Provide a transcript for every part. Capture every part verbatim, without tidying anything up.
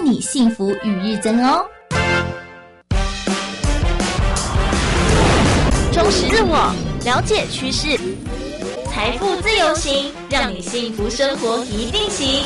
你幸福与日增哦。 充实自我，了解趋势，财富自由行，让你幸福生活一定行。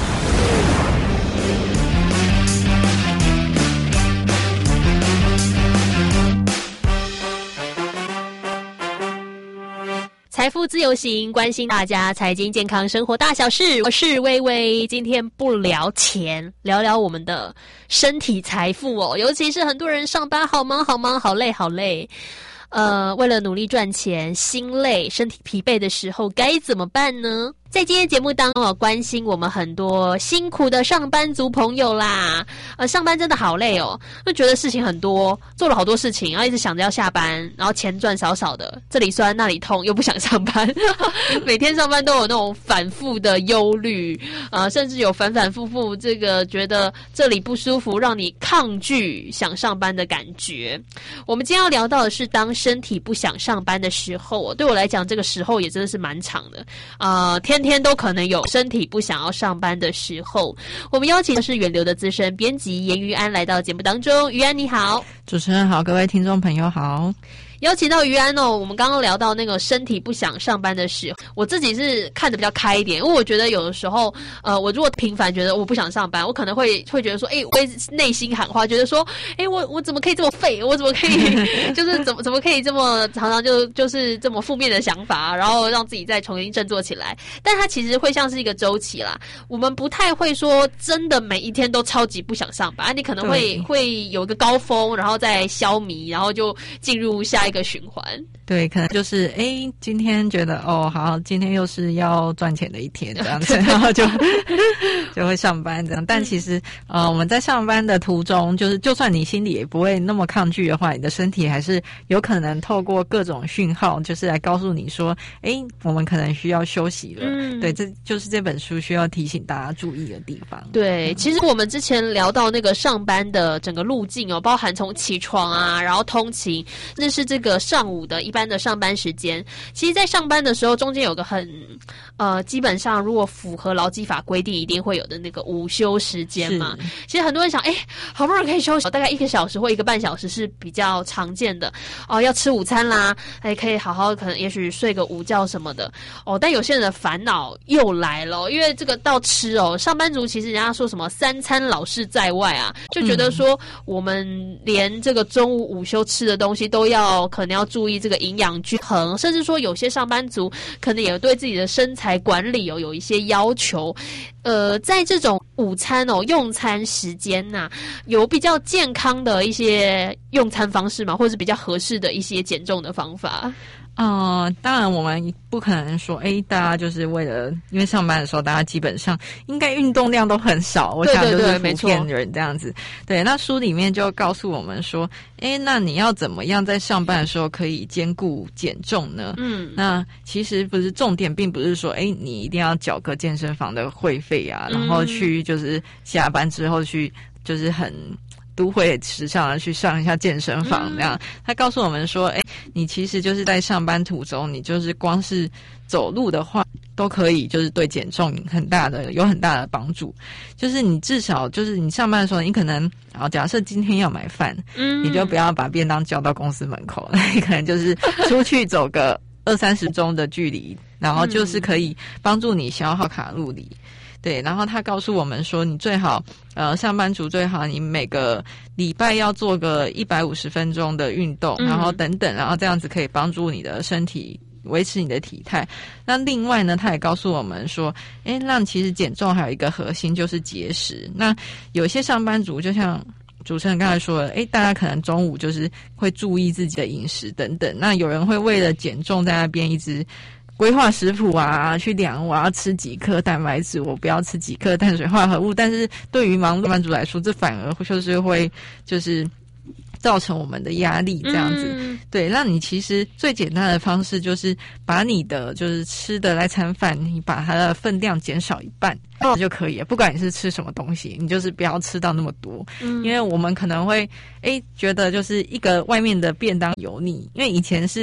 财富自由行，关心大家财经健康生活大小事，我是薇薇。今天不聊钱，聊聊我们的身体财富哦。尤其是很多人上班好忙好忙，好累好累，呃，为了努力赚钱，心累，身体疲惫的时候该怎么办呢？在今天节目当中哦，关心我们很多辛苦的上班族朋友啦。呃，上班真的好累哦，就觉得事情很多，做了好多事情，然后一直想着要下班，然后钱赚少少的，这里酸那里痛，又不想上班。每天上班都有那种反复的忧虑，呃，甚至有反反复复这个觉得这里不舒服，让你抗拒想上班的感觉。我们今天要聊到的是，当身体不想上班的时候，对我来讲，这个时候也真的是蛮长的。呃，天天都可能有身体不想要上班的时候。我们邀请的是远流的资深编辑严于安来到节目当中。于安你好。 主持人好，各位听众朋友好。 邀请到于安哦，我们刚刚聊到那个身体不想上班的时候，我自己是看得比较开一点，因为我觉得有的时候，呃，我如果频繁觉得我不想上班，我可能会会觉得说，哎，我会内心喊话，觉得说，哎，我我怎么可以这么废？我怎么可以就是怎么怎么可以这么常常就就是这么负面的想法，然后让自己再重新振作起来。但它其实会像是一个周期啦，我们不太会说真的每一天都超级不想上班，你可能会会有一个高峰，然后再消弭，然后就进入下一个一个循环。 对，可能就是诶今天觉得哦好，今天又是要赚钱的一天这样子，然后就就会上班这样。但其实呃我们在上班的途中，就是就算你心里也不会那么抗拒的话，你的身体还是有可能透过各种讯号，就是来告诉你说，诶我们可能需要休息了。嗯，对，这就是这本书需要提醒大家注意的地方。 对，其实我们之前聊到那个上班的整个路径哦，包含从起床啊，然后通勤，那是这个上午的一般的上班时间。其实在上班的时候中间有个很呃基本上如果符合劳基法规定一定会有的那个午休时间嘛。其实很多人想，诶好不容易可以休息大概一个小时或一个半小时是比较常见的哦，要吃午餐啦，还可以好好可能也许睡个午觉什么的哦。但有些人的烦恼又来了，因为这个到吃哦，上班族其实人家说什么三餐老是在外啊，就觉得说我们连这个中午午休吃的东西都要可能要注意这个营养均衡，甚至说有些上班族可能也对自己的身材管理哦有一些要求。呃，在这种午餐哦用餐时间呐、啊，有比较健康的一些用餐方式吗？或者是比较合适的一些减重的方法？ 呃，当然我们不可能说，诶，大家就是为了，因为上班的时候大家基本上应该运动量都很少，我想就是普遍人这样子。对，那书里面就告诉我们说，诶，那你要怎么样在上班的时候可以兼顾减重呢？嗯，那其实不是重点，并不是说，诶，你一定要缴个健身房的会费啊，然后去就是下班之后去就是很都会时尚的去上一下健身房这样。他告诉我们说，诶，你其实就是在上班途中，你就是光是走路的话都可以就是对减重很大的有很大的帮助。就是你至少就是你上班的时候，你可能然后假设今天要买饭，嗯，你就不要把便当交到公司门口，你可能就是出去走个二三十钟的距离，然后就是可以帮助你消耗卡路里。对，然后他告诉我们说，你最好呃上班族最好你每个礼拜要做个一百五十分钟的运动，然后等等，然后这样子可以帮助你的身体维持你的体态。那另外呢，他也告诉我们说，诶，那其实减重还有一个核心就是节食。那有些上班族就像主持人刚才说了，诶，大家可能中午就是会注意自己的饮食等等，那有人会为了减重在那边一直规划食谱啊，去量我要吃几克蛋白质，我不要吃几克碳水化合物。但是对于忙碌上班族来说，这反而就是会就是造成我们的压力这样子。嗯、对，那你其实最简单的方式就是把你的就是吃的那餐饭，你把它的分量减少一半就可以了。不管你是吃什么东西，你就是不要吃到那么多。嗯、因为我们可能会诶觉得就是一个外面的便当油腻，因为以前是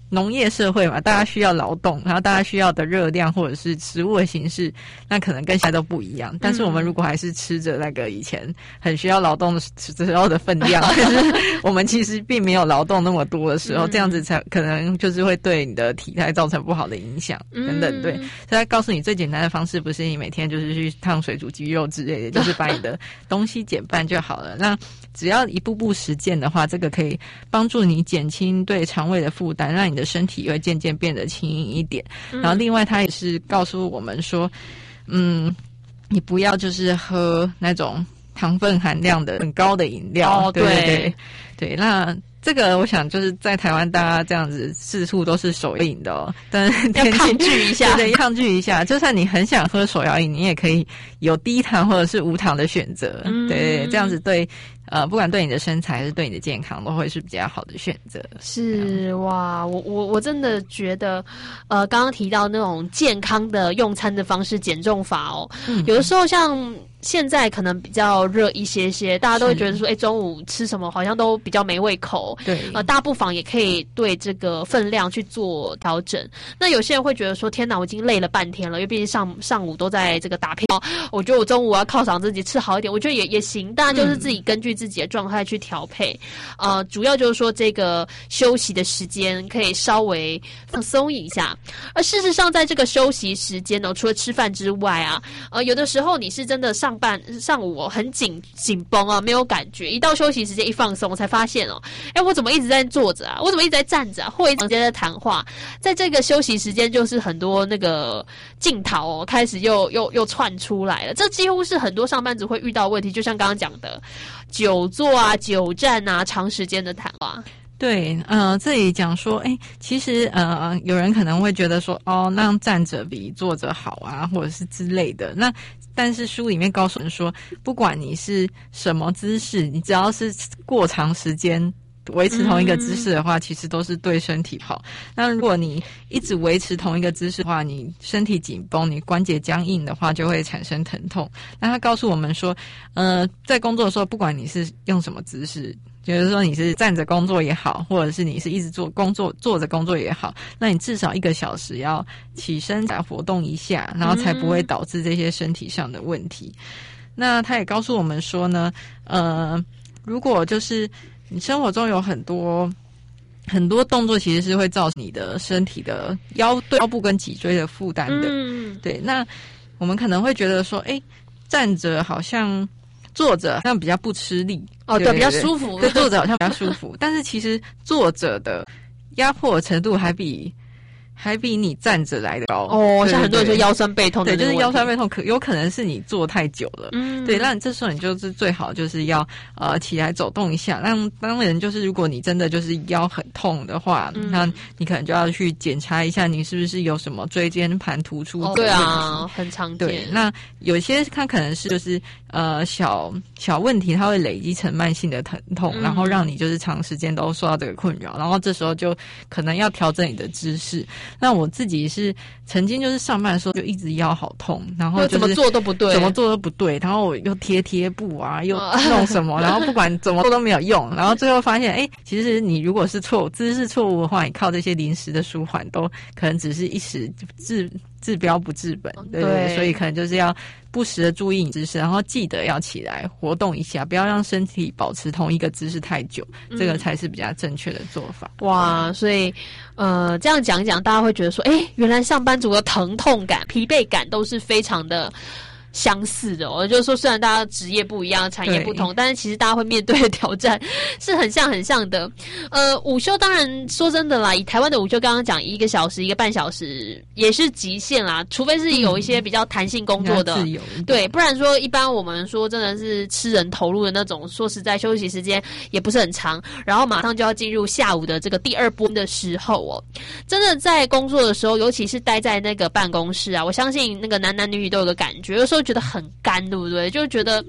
农业社会嘛，大家需要劳动，然后大家需要的热量或者是食物的形式，那可能跟现在都不一样。但是我们如果还是吃着那个以前很需要劳动的时候的分量，但是我们其实并没有劳动那么多的时候，这样子才可能就是会对你的体态造成不好的影响等等。对，所以他告诉你最简单的方式不是你每天就是去烫水煮鸡肉之类的，就是把你的东西减半就好了。那只要一步步实践的话，这个可以帮助你减轻对肠胃的负担，让你的身体会渐渐变得轻盈一点。然后另外他也是告诉我们说，嗯，你不要就是喝那种糖分含量的很高的饮料。哦，对对对对，那这个我想就是在台湾大家这样子四处都是手摇饮的哦，但要抗拒一下， 对对，抗拒一下。就算你很想喝手摇饮，你也可以有低糖或者是无糖的选择。嗯，对，这样子对。呃，不管对你的身材还是对你的健康，都会是比较好的选择。 是哇，我我我真的觉得，呃，刚刚提到那种健康的用餐的方式，减重法哦，嗯、有的时候像现在可能比较热一些些，大家都会觉得说，哎，中午吃什么好像都比较没胃口。对，呃，大不妨也可以对这个分量去做调整。那有些人会觉得说，天哪，我已经累了半天了，因为毕竟上上午都在这个打拼，我觉得我中午要犒赏自己吃好一点，我觉得也也行，大家就是自己根据自己的状态去调配，呃，主要就是说这个休息的时间可以稍微放松一下。而事实上，在这个休息时间呢，除了吃饭之外啊，呃，有的时候你是真的上班上午、哦、很紧紧绷啊，没有感觉，一到休息时间一放松，我才发现哦，哎，我怎么一直在坐着啊？我怎么一直在站着啊？或者一直在谈话？在这个休息时间，就是很多那个镜头哦，开始又又又窜出来了。这几乎是很多上班族会遇到的问题，就像刚刚讲的。久坐啊，久站啊，长时间的谈话。 对，呃，这里讲说，哎，其实呃，有人可能会觉得说，哦，那样站着比坐着好啊，或者是之类的。那但是书里面告诉人说，不管你是什么姿势，你只要是过长时间维持同一个姿势的话，嗯、其实都是对身体好。那如果你一直维持同一个姿势的话，你身体紧绷，你关节僵硬的话，就会产生疼痛。那他告诉我们说，呃，在工作的时候，不管你是用什么姿势，就是说你是站着工作也好，或者是你是一直做工作坐着工作也好，那你至少一个小时要起身来活动一下，然后才不会导致这些身体上的问题。嗯、那他也告诉我们说呢，呃，如果就是你生活中有很多很多动作，其实是会造成你的身体的腰对腰部跟脊椎的负担的。嗯，对。那我们可能会觉得说，哎，站着好像坐着好像比较不吃力。 哦，对，比较舒服。 对，坐着好像比较舒服，但是其实坐着的压迫程度还比。还比你站着来的高哦，像很多人说腰酸背痛的， 对，就是腰酸背痛，可有可能是你坐太久了，嗯，对，那你这时候你就是最好就是要呃起来走动一下。那当然就是如果你真的就是腰很痛的话，嗯、那你可能就要去检查一下你是不是有什么椎间盘突出的问题。哦， 对啊，很常见。 对，那有些它可能是就是呃小小问题，它会累积成慢性的疼痛，嗯、然后让你就是长时间都受到这个困扰，然后这时候就可能要调整你的姿势。那我自己是曾经就是上班的时候就一直腰好痛，然后、就是、 怎么做都不对， 怎么做都不对，然后我又贴贴布啊，又弄什么，然后不管怎么做都没有用，然后最后发现，哎，其实你如果是错姿势错误的话，你靠这些临时的舒缓都可能只是一时治治标不治本，对对对，所以可能就是要不时的注意你姿势，然后记得要起来活动一下，不要让身体保持同一个姿势太久，这个才是比较正确的做法。 嗯、哇，所以呃这样讲一讲，大家会觉得说，哎，原来上班族的疼痛感、疲惫感都是非常的相似的哦，就是说虽然大家职业不一样，产业不同，但是其实大家会面对的挑战是很像很像的。呃，午休当然说真的啦，以台湾的午休刚刚讲一个小时、一个半小时也是极限啦，除非是有一些比较弹性工作的， 嗯、自由对，不然说一般我们说真的是吃人投入的那种，说实在休息时间也不是很长，然后马上就要进入下午的这个第二波的时候哦，真的在工作的时候，尤其是待在那个办公室啊，我相信那个男男女女都有个感觉，有时候觉得很干，对不对？就觉得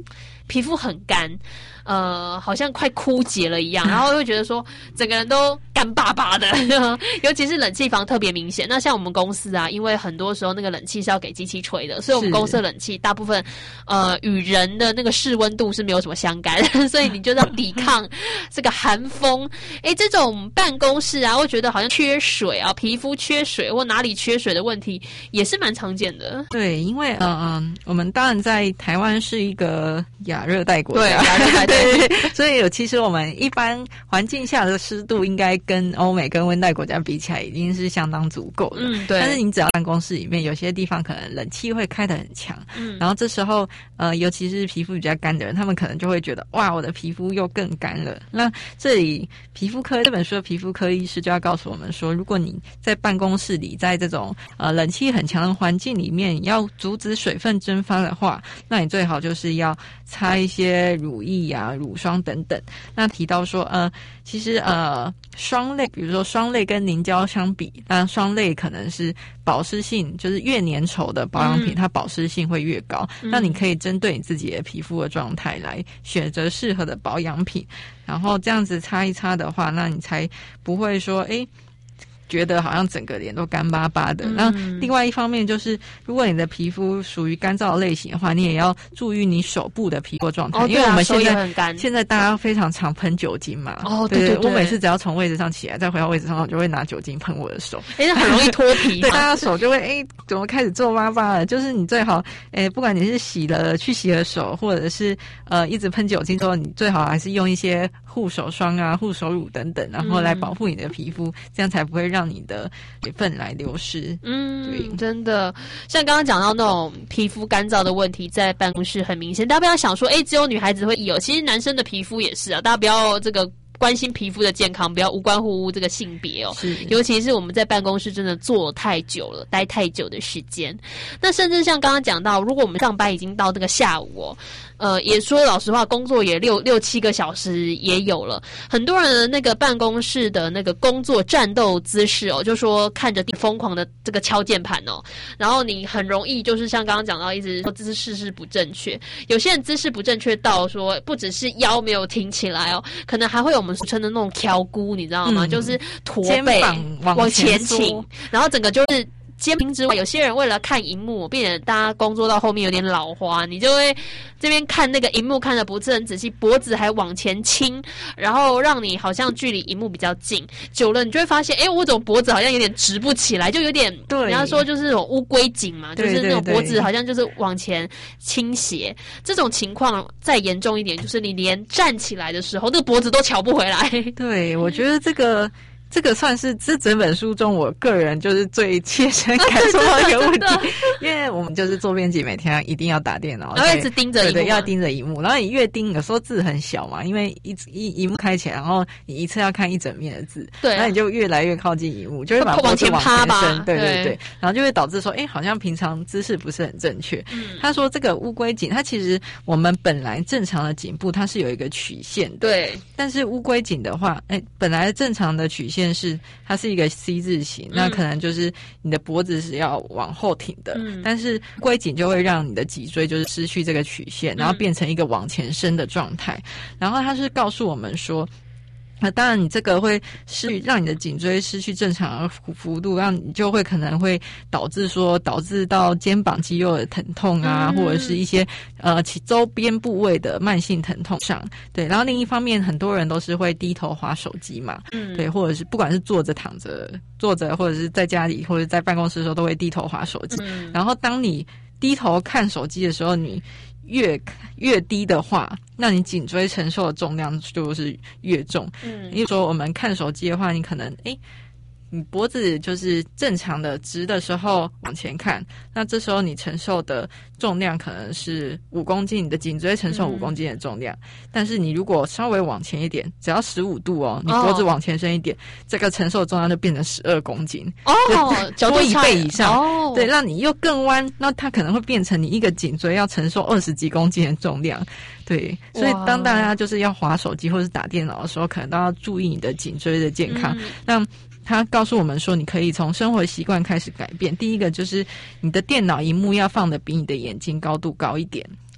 皮肤很干，呃，好像快枯竭了一样，然后会觉得说整个人都干巴巴的，尤其是冷气房特别明显。那像我们公司啊，因为很多时候那个冷气是要给机器吹的，所以我们公司的冷气大部分呃与人的那个室温度是没有什么相干，所以你就要抵抗这个寒风。诶，这种办公室啊，会觉得好像缺水啊，皮肤缺水或哪里缺水的问题也是蛮常见的。 对，因为嗯嗯，我们当然在台湾是一个亚热带国家， 对，亚热带对，所以有其实我们一般环境下的湿度应该跟欧美跟温带国家比起来已经是相当足够的。 嗯，对。 但是你只要办公室里面有些地方可能冷气会开得很强，嗯，然后这时候呃，尤其是皮肤比较干的人，他们可能就会觉得哇，我的皮肤又更干了。那这里皮肤科这本书的皮肤科医师就要告诉我们说，如果你在办公室里，在这种呃冷气很强的环境里面，要阻止水分蒸发的话，那你最好就是要擦一些乳液啊、乳霜等等。那提到说，呃，其实呃，霜类，比如说霜类跟凝胶相比，那霜类可能是保湿性，就是越粘稠的保养品，嗯、它保湿性会越高。嗯、那你可以针对你自己的皮肤的状态来选择适合的保养品，然后这样子擦一擦的话，那你才不会说，哎。觉得好像整个脸都干巴巴的。那、嗯、另外一方面就是，如果你的皮肤属于干燥类型的话，你也要注意你手部的皮肤状态， 哦、 因为我们现在很干现在大家非常常喷酒精嘛。 哦，对对对, 对, 对，我每次只要从位置上起来，再回到位置上，我就会拿酒精喷我的手。 哎，那很容易脱皮。 对，大家手就会哎，怎么开始皱巴巴了？就是你最好哎，不管你是洗了去洗了手，或者是呃一直喷酒精之后，你最好还是用一些护手霜啊、护手乳等等，然后来保护你的皮肤，嗯、这样才不会让你的水分来流失。 嗯，对，真的，像刚刚讲到那种皮肤干燥的问题，在办公室很明显。大家不要想说，哎，只有女孩子会有，其实男生的皮肤也是啊。大家不要这个关心皮肤的健康，不要无关乎这个性别哦。尤其是我们在办公室真的坐太久了，待太久的时间。那甚至像刚刚讲到，如果我们上班已经到这个下午哦。呃，也说老实话，工作也六六七个小时也有了。很多人的那个办公室的那个工作战斗姿势哦，就说看着疯狂的这个敲键盘哦，然后你很容易就是像刚刚讲到，一直说姿势是不正确。有些人姿势不正确到说，不只是腰没有挺起来哦，可能还会有我们俗称的那种挑箍，你知道吗？嗯、就是驼背往前倾，然后整个就是。肩膀之外，有些人为了看荧幕，并且大家工作到后面有点老花，你就会这边看那个荧幕看得不是很仔细，脖子还往前倾，然后让你好像距离荧幕比较近。久了，你就会发现，哎，我怎么脖子好像有点直不起来，就有点，对，人家说就是那种乌龟颈嘛，就是那种脖子好像就是往前倾斜。这种情况再严重一点，就是你连站起来的时候，那个脖子都翘不回来。 对，我觉得这个。这个算是这整本书中我个人就是最切身感受到一个问题，因为我们就是做编辑，每天一定要打电脑， 然后一直盯着荧幕， 对，要盯着荧幕，然后你越盯，有时候字很小嘛，因为一一荧幕开起来，然后你一次要看一整面的字， 对， 然后你就越来越靠近荧幕，就会把脖子往前伸，对对对，然后就会导致说，哎，好像平常姿势不是很正确。嗯、他说这个乌龟颈，它其实我们本来正常的颈部它是有一个曲线的， 对， 但是乌龟颈的话，哎，本来正常的曲线是它是一个 C 字形，那可能就是你的脖子是要往后挺的，嗯、但是龟颈就会让你的脊椎就是失去这个曲线，然后变成一个往前伸的状态。然后它是告诉我们说。那当然，你这个会失让你的颈椎失去正常的幅度，让你就会可能会导致说导致到肩膀肌肉的疼痛啊，嗯、或者是一些呃其周边部位的慢性疼痛上。对，然后另一方面，很多人都是会低头滑手机嘛，嗯，对，或者是不管是坐着、躺着、坐着，或者是在家里或者在办公室的时候，都会低头滑手机。嗯、然后当你低头看手机的时候，你越越低的话，那你颈椎承受的重量就是越重。嗯，比如说我们看手机的话，你可能诶你脖子就是正常的直的时候往前看，那这时候你承受的重量可能是五公斤，你的颈椎承受五公斤的重量。嗯、但是你如果稍微往前一点，只要十五度哦，你脖子往前伸一点，哦、这个承受重量就变成十二公斤哦， 多一倍以上哦。 对，让你又更弯，那它可能会变成你一个颈椎要承受二十几公斤的重量。对，所以当大家就是要滑手机或是打电脑的时候，可能都要注意你的颈椎的健康。嗯、那他告诉我们说，你可以从生活习惯开始改变。第一个就是你的电脑萤幕要放的比你的眼睛高度高一点。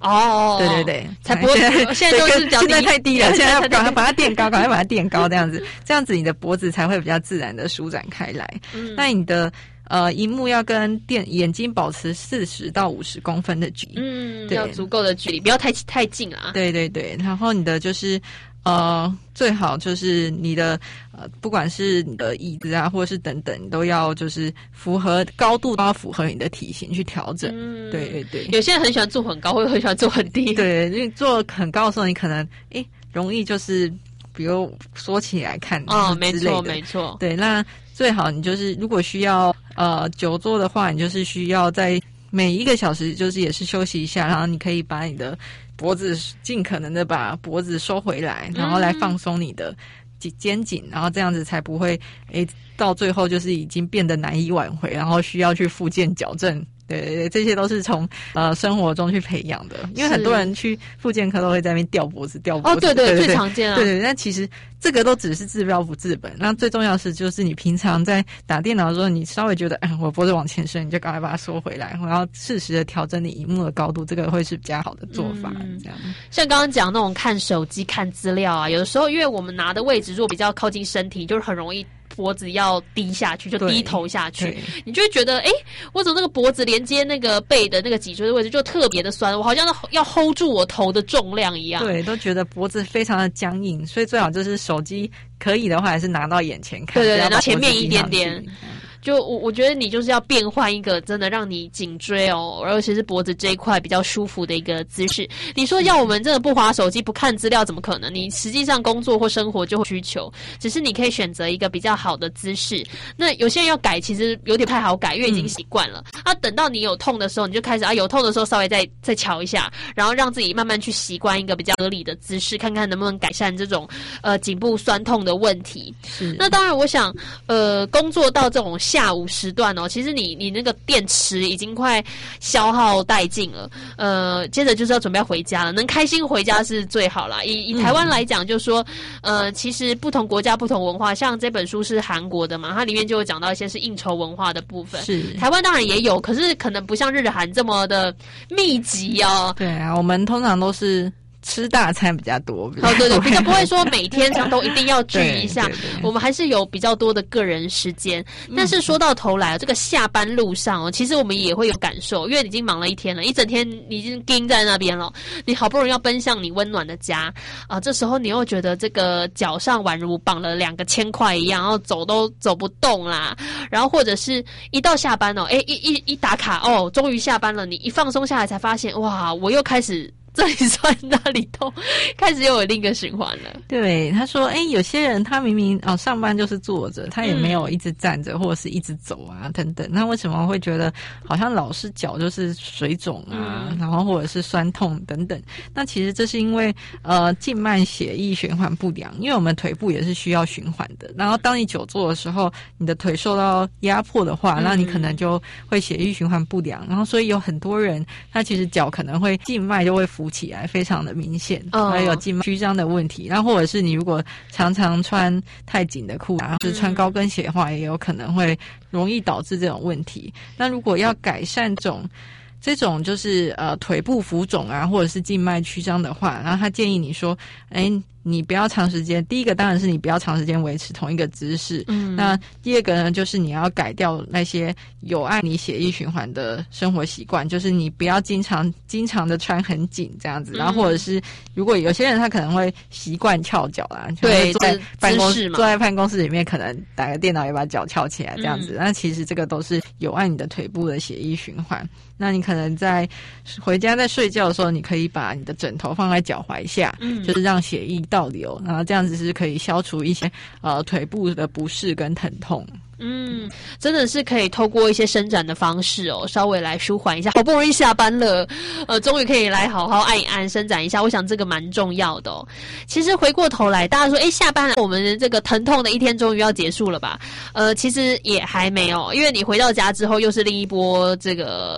哦， 对对对， 才不会现在都是现在太低了，现在要赶快把它垫高，赶快把它垫高，这样子，这样子你的脖子才会比较自然的舒展开来。嗯，那你的呃，荧幕要跟电眼睛保持四十到五十公分的距离， 嗯，要足够的距离，不要太太近啊。 对对对，然后你的就是呃，最好就是你的呃，不管是你的椅子啊，或者是等等，都要就是符合高度，都要符合你的体型去调整。嗯，对对对。 有些人很喜欢坐很高，或者很喜欢坐很低。 对，因为坐很高的时候，你可能诶容易就是比如缩起来看哦，没错没错。 对，那最好你就是如果需要呃久坐的话，你就是需要在每一个小时就是也是休息一下，然后你可以把你的脖子尽可能的把脖子收回来，然后来放松你的肩颈，然后这样子才不会诶到最后就是已经变得难以挽回，然后需要去复健矫正。对对对，这些都是从呃生活中去培养的，因为很多人去复健科都会在那边吊脖子、吊脖子。 哦，对 对, 对, 对, 对，最常见啊。 对对，那其实这个都只是治标不治本。那最重要的是，就是你平常在打电脑的时候，你稍微觉得，哎，我脖子往前伸，你就赶快把它缩回来，然后适时的调整你荧幕的高度，这个会是比较好的做法。嗯、这样， 像刚刚讲那种看手机、看资料啊，有的时候因为我们拿的位置如果比较靠近身体，就是很容易脖子要低下去，就低头下去，你就会觉得，哎，我怎么那个脖子连接那个背的那个脊椎的位置就特别的酸，我好像要 hold 住我头的重量一样。 对，都觉得脖子非常的僵硬，所以最好就是手机可以的话，还是拿到眼前看， 对对对，然后前面一点点。就我我觉得你就是要变换一个真的让你颈椎哦，尤其是脖子这一块比较舒服的一个姿势。你说要我们真的不滑手机不看资料怎么可能？你实际上工作或生活就会需求，只是你可以选择一个比较好的姿势。那有些人要改其实有点不太好改，因为已经习惯了。嗯、啊，等到你有痛的时候，你就开始啊有痛的时候稍微再再瞧一下，然后让自己慢慢去习惯一个比较合理的姿势，看看能不能改善这种呃颈部酸痛的问题。是。那当然，我想呃工作到这种下午时段哦，其实你你那个电池已经快消耗殆尽了，呃，接着就是要准备回家了，能开心回家是最好啦。以以台湾来讲，就是说，呃，其实不同国家不同文化，像这本书是韩国的嘛，它里面就有讲到一些是应酬文化的部分。是台湾当然也有，可是可能不像日韩这么的密集哦。 对啊，我们通常都是吃大餐比较多， 哦，对对，比较不会说每天上都一定要聚一下，对对对，我们还是有比较多的个人时间。但是说到头来，这个下班路上哦，其实我们也会有感受，因为你已经忙了一天了，一整天你已经盯在那边了，你好不容易要奔向你温暖的家啊，这时候你又觉得这个脚上宛如绑了两个铅块一样，然后走都走不动啦，然后或者是一到下班哦，哎一一一打卡哦，终于下班了，你一放松下来才发现，哇，我又开始这里酸那里痛，开始又有另一个循环了。 对，他说，哎，有些人他明明哦上班就是坐着，他也没有一直站着、嗯、或者是一直走啊等等，那为什么会觉得好像老是脚就是水肿啊、嗯，然后或者是酸痛等等？那其实这是因为呃静脉血液循环不良，因为我们腿部也是需要循环的。然后当你久坐的时候，你的腿受到压迫的话，那、嗯、你可能就会血液循环不良，然后所以有很多人他其实脚可能会静脉就会浮起来，非常的明显，还有静脉曲张的问题。然后或者是你如果常常穿太紧的裤啊，就是穿高跟鞋的话，也有可能会容易导致这种问题。那如果要改善这种这种就是呃腿部浮肿啊，或者是静脉曲张的话，然后他建议你说，哎，你不要长时间，第一个当然是你不要长时间维持同一个姿势，嗯，那第二个呢，就是你要改掉那些有碍你血液循环的生活习惯，就是你不要经常经常的穿很紧这样子，然后或者是如果有些人他可能会习惯翘脚啦， 对， 坐在办公室坐在办公室里面，可能打个电脑也把脚翘起来这样子，嗯，那其实这个都是有碍你的腿部的血液循环。那你可能在回家在睡觉的时候，你可以把你的枕头放在脚踝下，嗯，就是让血液倒流，然后这样子是可以消除一些呃腿部的不适跟疼痛。 嗯，真的是可以透过一些伸展的方式哦，稍微来舒缓一下。好不容易下班了，呃，终于可以来好好按一按，伸展一下。我想这个蛮重要的哦。其实回过头来，大家说，哎，下班了，我们这个疼痛的一天终于要结束了吧？呃，其实也还没有，因为你回到家之后，又是另一波这个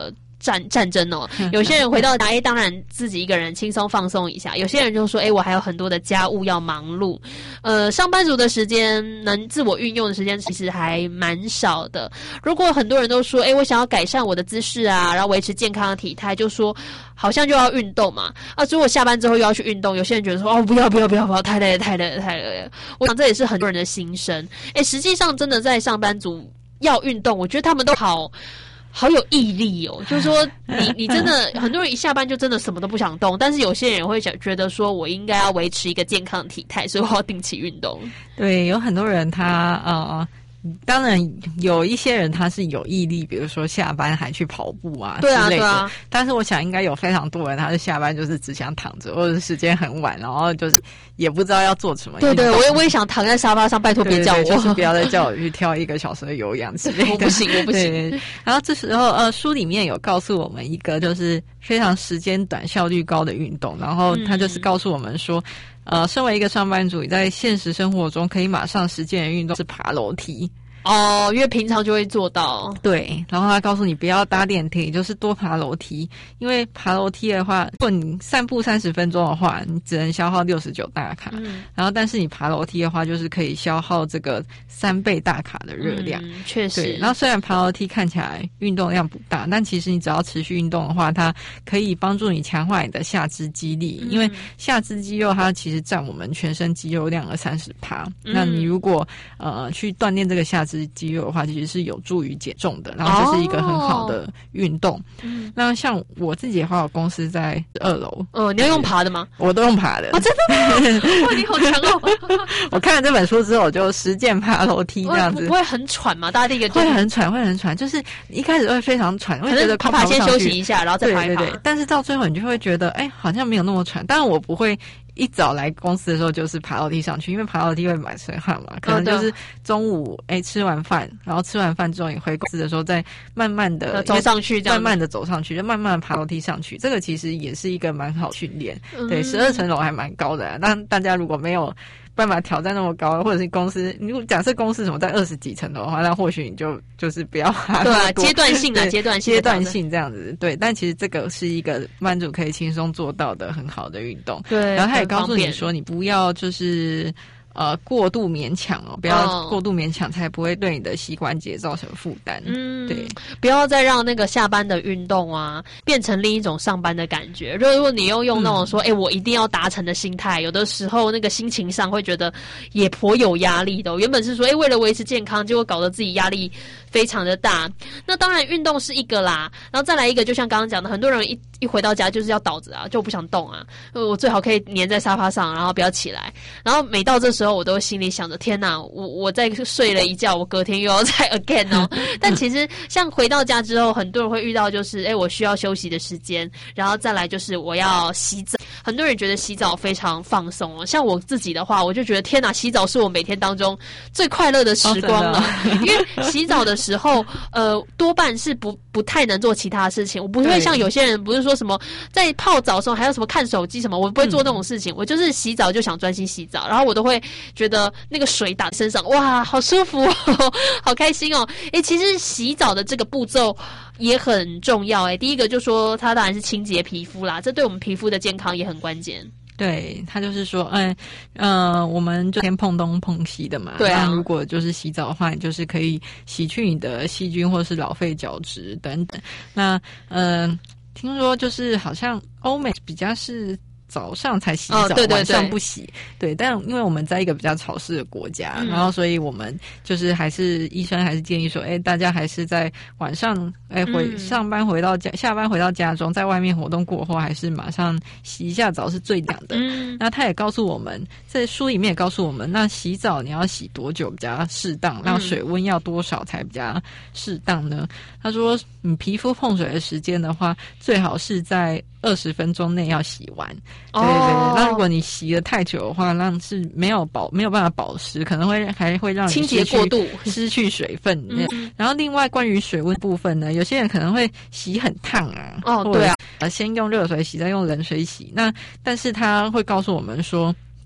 战战争哦。有些人回到家，哎，当然自己一个人轻松放松一下；有些人就说，哎，我还有很多的家务要忙碌。呃，上班族的时间能自我运用的时间其实还蛮少的。如果很多人都说，哎，我想要改善我的姿势啊，然后维持健康的体态，就说好像就要运动嘛。啊，如果下班之后又要去运动，有些人觉得说，哦，不要不要不要不要，太累了太累了太累了。我想这也是很多人的心声。哎，实际上真的在上班族要运动，我觉得他们都好好有毅力哦。就是说你你真的很多人一下班就真的什么都不想动，但是有些人会想觉得说我应该要维持一个健康的体态，所以我要定期运动。 对，有很多人他呃当然有一些人他是有毅力，比如说下班还去跑步啊之类的，对啊对啊，但是我想应该有非常多人他是下班就是只想躺着，或者时间很晚，然后就是也不知道要做什么。 对对，我也我也想躺在沙发上，拜托别叫我， 对对对，就是不要再叫我去跳一个小时的有氧之类的。 我不行我不行。 对，然后这时候呃书里面有告诉我们一个就是非常时间短效率高的运动，然后他就是告诉我们说、嗯、呃身为一个上班族，你在现实生活中可以马上实践的运动是爬楼梯。 哦，因为平常就会做到。 对，然后他告诉你不要搭电梯，就是多爬楼梯。因为爬楼梯的话，如果你散步三十分钟的话，你只能消耗六十九大卡。嗯，然后但是你爬楼梯的话，就是可以消耗这个三倍大卡的热量。 嗯，确实。 对，然后虽然爬楼梯看起来运动量不大，但其实你只要持续运动的话，它可以帮助你强化你的下肢肌力。嗯，因为下肢肌肉它其实占我们全身肌肉量的三十趴。那你如果呃去锻炼这个下肢肌肉的话，其实是有助于减重的，然后这是一个很好的运动。哦，那像我自己的话，我公司在二楼。 哦，你要用爬的吗？ 我都用爬的。 哦，真的吗？哇，你好强哦！ 我看了这本书之后，我就实践爬楼梯这样子。 不会很喘吗？大家第一个会很喘，会很喘，就是一开始会非常喘，会觉得爬爬先休息一下，然后再爬一爬。 对对对，但是到最后你就会觉得，哎，好像没有那么喘。当然我不会一早来公司的时候就是爬楼梯上去，因为爬楼梯会满身汗嘛，可能就是中午哎、欸、吃完饭，然后吃完饭之后你回公司的时候再慢慢的走上去，这样慢慢的走上去，就慢慢的爬楼梯上去。这个其实也是一个蛮好训练，嗯、对，十二层楼还蛮高的、啊。那大家如果没有办法挑战那么高，或者是公司，如果假设公司什么在二十几层楼的话，那或许你就就是不要爬。 对啊，阶段性的阶段性阶段性这样子，对。但其实这个是一个班主可以轻松做到的很好的运动。 对， 然后他也告诉你说，你不要就是呃过度勉强哦，不要过度勉强，才不会对你的膝关节造成负担。嗯，对， 不要再让那个下班的运动啊变成另一种上班的感觉。如果你又用那种说，哎、嗯欸，我一定要达成的心态，有的时候那个心情上会觉得也颇有压力的、哦。原本是说，哎、欸，为了维持健康，结果搞得自己压力非常的大。那当然，运动是一个啦，然后再来一个，就像刚刚讲的，很多人一一回到家就是要倒着啊，就不想动啊。我最好可以黏在沙发上，然后不要起来。然后每到这时候，我都心里想着，天哪，我我再睡了一觉，我隔天又要再 again 哦。但其实像回到家之后，很多人会遇到就是，哎，我需要休息的时间，然后再来就是我要洗澡。很多人觉得洗澡非常放松哦，像我自己的话，我就觉得天哪，洗澡是我每天当中最快乐的时光了。哦、因为洗澡的时候，呃，多半是不不太能做其他事情。我不会像有些人，不是说什么在泡澡的时候还有什么看手机什么，我不会做那种事情。嗯、我就是洗澡就想专心洗澡，然后我都会觉得那个水打身上，哇，好舒服哦，好开心哦。诶，其实洗澡的这个步骤也很重要诶。第一个就说它当然是清洁皮肤啦，这对我们皮肤的健康也很关键。 对，他就是说，嗯呃，我们就先碰东碰西的嘛。 对啊。 如果就是洗澡的话，你就是可以洗去你的细菌或是老废角质等等。那嗯、呃，听说就是好像欧美比较是早上才洗澡，哦、对对对，晚上不洗。对，但因为我们在一个比较潮湿的国家，嗯、然后所以我们就是还是医生还是建议说，哎，大家还是在晚上，哎回、嗯、上班回到家，下班回到家中，在外面活动过后，还是马上洗一下澡是最凉的。嗯，那他也告诉我们，在书里面也告诉我们，那洗澡你要洗多久比较适当？那水温要多少才比较适当呢？他说，你皮肤碰水的时间的话，最好是在二十分钟内要洗完。对对对，那如果你洗得太久的话，那是没有保没有办法保湿，可能会还会让你清洁过度， 失去水分。嗯，然后另外关于水温部分呢，有些人可能会洗很烫啊， 哦对啊， 先用热水洗，再用冷水洗。那但是他会告诉我们说，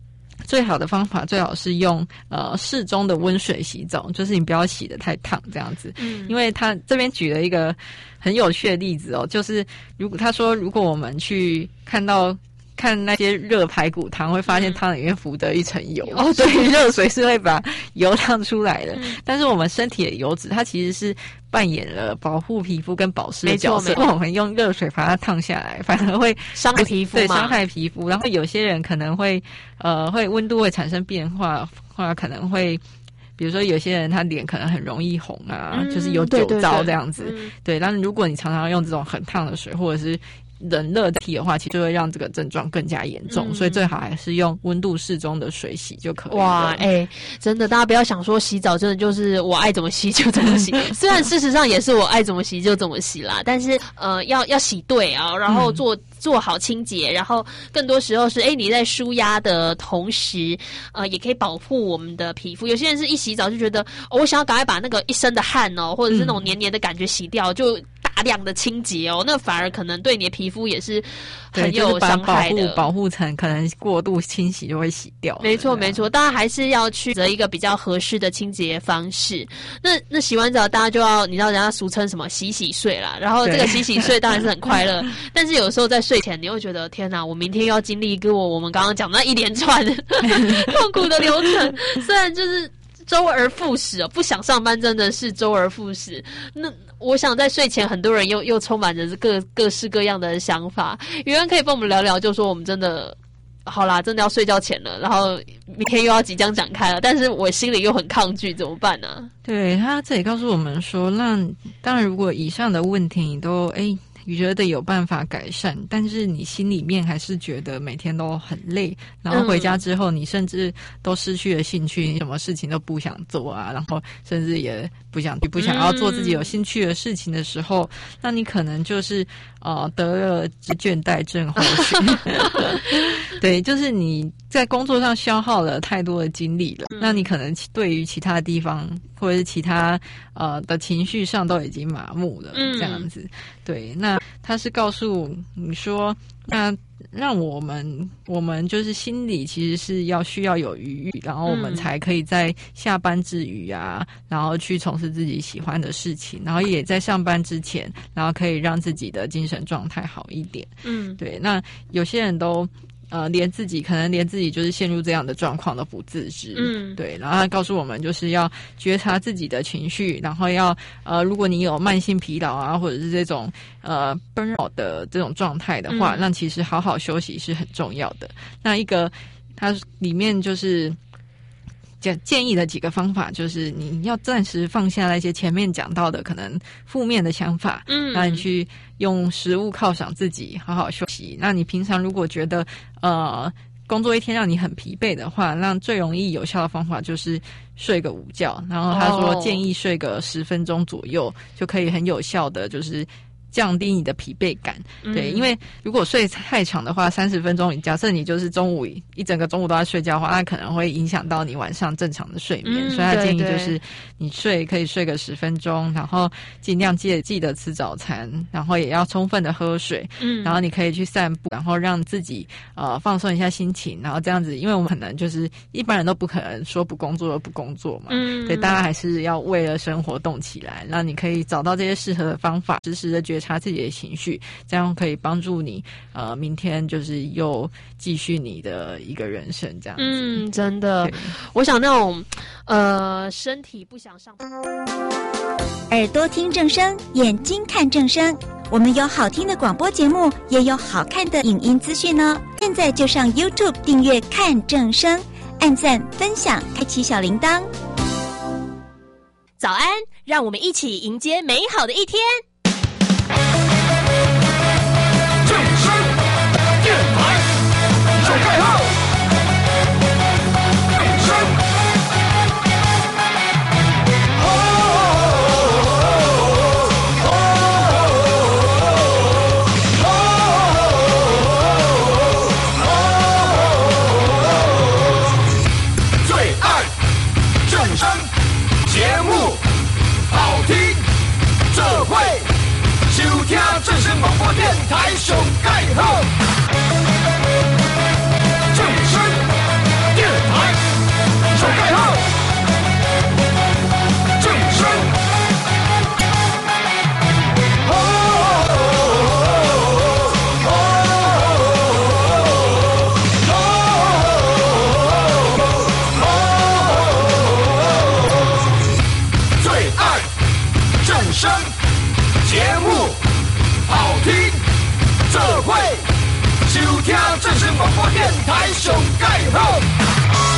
最好的方法最好是用呃适中的温水洗澡，就是你不要洗得太烫这样子。嗯，因为他这边举了一个很有趣的例子哦，就是如果他说如果我们去看到看那些热排骨汤，会发现汤里面浮得一层油，哦，所以热水是会把油烫出来的。嗯，但是我们身体的油脂，它其实是扮演了保护皮肤跟保湿的角色。如果我们用热水把它烫下来，反而会伤害皮肤嘛， 对，伤害皮肤。然后有些人可能会呃会温度会产生变化，或可能会。比如说有些人他脸可能很容易红啊，嗯，就是有酒糟这样子。对, 对, 对, 嗯，对，但是如果你常常用这种很烫的水或者是冷热体的话，其实就会让这个症状更加严重，嗯，所以最好还是用温度适中的水洗就可以了。 哇，哎，欸，真的，大家不要想说洗澡真的就是我爱怎么洗就怎么洗，虽然事实上也是我爱怎么洗就怎么洗啦，但是呃，要要洗对啊，然后做。嗯做好清洁，然后更多时候是哎你在舒压的同时，呃也可以保护我们的皮肤。有些人是一洗澡就觉得，哦，我想要赶快把那个一身的汗哦，或者是那种黏黏的感觉洗掉，嗯，就大量的清洁哦，那反而可能对你的皮肤也是很有伤害的。 就是，保护保护层可能过度清洗就会洗掉。 没错没错，当然还是要去择一个比较合适的清洁方式。那那洗完澡大家就要，你知道人家俗称什么洗洗睡啦，然后这个洗洗睡当然是很快乐，但是有时候在睡前你会觉得天哪，我明天又要经历跟我我们刚刚讲的那一连串痛苦的流程，虽然就是周而复始哦，不想上班真的是周而复始。那我想在睡前很多人又又充满着各各式各样的想法，有人可以帮我们聊聊，就说我们真的好啦，真的要睡觉前了，然后明天又要即将展开了，但是我心里又很抗拒，怎么办呢，啊？ 对，他这里告诉我们说，那当然如果以上的问题你都诶你觉得有办法改善，但是你心里面还是觉得每天都很累，然后回家之后你甚至都失去了兴趣，你什么事情都不想做啊，然后甚至也不想不想要做自己有兴趣的事情的时候，嗯，那你可能就是呃得了倦怠症候群。对，就是你在工作上消耗了太多的精力了，嗯，那你可能对于其他地方或者是其他呃的情绪上都已经麻木了，嗯，这样子。对，那他是告诉你说，那让我们我们就是心里其实是要需要有余裕，然后我们才可以在下班之余啊，然后去从事自己喜欢的事情，然后也在上班之前，然后可以让自己的精神状态好一点。嗯，对，那有些人都呃，连自己可能连自己就是陷入这样的状况都不自知，嗯，对。然后他告诉我们，就是要觉察自己的情绪，然后要呃，如果你有慢性疲劳啊，或者是这种呃 burnout 的这种状态的话，嗯，那其实好好休息是很重要的。那一个它里面就是建议的几个方法，就是你要暂时放下那些前面讲到的可能负面的想法，嗯，那你去用食物犒赏自己，好好休息。那你平常如果觉得呃工作一天让你很疲惫的话，那最容易有效的方法就是睡个午觉。然后他说建议睡个十分钟左右，就可以很有效的就是降低你的疲惫感。对，嗯，因为如果睡太长的话，三十分钟，假设你就是中午一整个中午都在睡觉的话，那可能会影响到你晚上正常的睡眠。嗯，所以他建议就是你睡可以睡个十分钟，然后尽量记得记得吃早餐，然后也要充分的喝水。嗯，然后你可以去散步，然后让自己呃放松一下心情，然后这样子，因为我们可能就是一般人都不可能说不工作就不工作嘛。嗯，对，大家还是要为了生活动起来。那你可以找到这些适合的方法，实时的觉察自己的情绪，这样可以帮助你呃明天就是又继续你的一个人生这样子。嗯， 真的，我想那种呃身体不想上班， 耳朵听正声，眼睛看正声，我们有好听的广播节目，也有好看的影音资讯呢。现在就上 YouTube 订阅看正声，按赞分享，开启小铃铛。 早安，让我们一起迎接美好的一天。 正声电台手盖号，正声哦哦哦，最爱正声节目，好听这会收听正声广播电台上盖好，正声电收听正声广播电台上盖好。